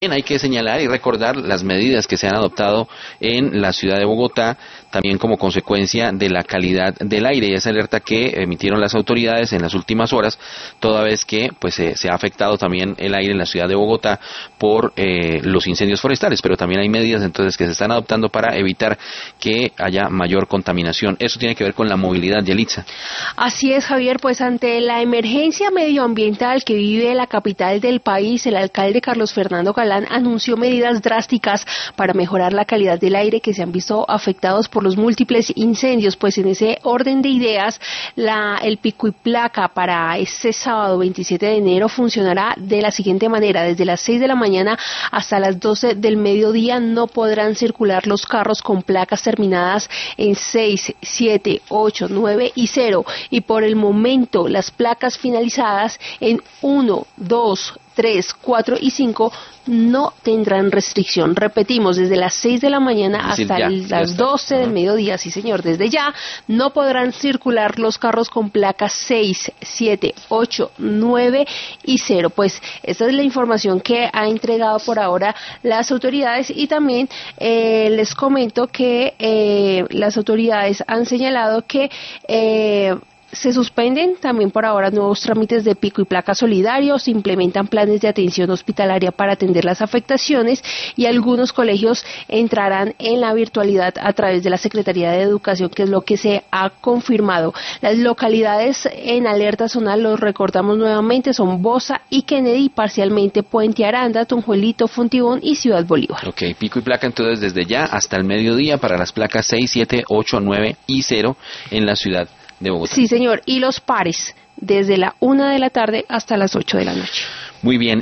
Hay que señalar y recordar las medidas que se han adoptado en la ciudad de Bogotá, también como consecuencia de la calidad del aire y esa alerta que emitieron las autoridades en las últimas horas, toda vez que pues se ha afectado también el aire en la ciudad de Bogotá por los incendios forestales, pero también hay medidas entonces que se están adoptando para evitar que haya mayor contaminación. Eso tiene que ver con la movilidad, Yelitza. Así es, Javier, pues ante la emergencia medioambiental que vive la capital del país, el alcalde Carlos Fernando Galán anunció medidas drásticas para mejorar la calidad del aire que se han visto afectados por los múltiples incendios. Pues en ese orden de ideas, el pico y placa para este sábado 27 de enero funcionará de la siguiente manera: desde las 6 de la mañana hasta las 12 del mediodía no podrán circular los carros con placas terminadas en 6, 7, 8, 9 y 0, y por el momento las placas finalizadas en 1, 2, 3, 4 y 5 no tendrán restricción. Repetimos, desde las 6 de la mañana hasta las 12 del mediodía, sí señor, desde ya no podrán circular los carros con placas 6, 7, 8, 9 y 0. Pues esta es la información que ha entregado por ahora las autoridades y también les comento que las autoridades han señalado que se suspenden también por ahora nuevos trámites de pico y placa solidarios, se implementan planes de atención hospitalaria para atender las afectaciones y algunos colegios entrarán en la virtualidad a través de la Secretaría de Educación, que es lo que se ha confirmado. Las localidades en alerta zonal, los recordamos nuevamente, son Bosa y Kennedy, parcialmente Puente Aranda, Tunjuelito, Fontibón y Ciudad Bolívar. Ok, pico y placa entonces desde ya hasta el mediodía para las placas 6, 7, 8, 9 y 0 en la ciudad de Bogotá. Sí, señor, y los pares desde la 1 de la tarde hasta las 8 de la noche. Muy bien.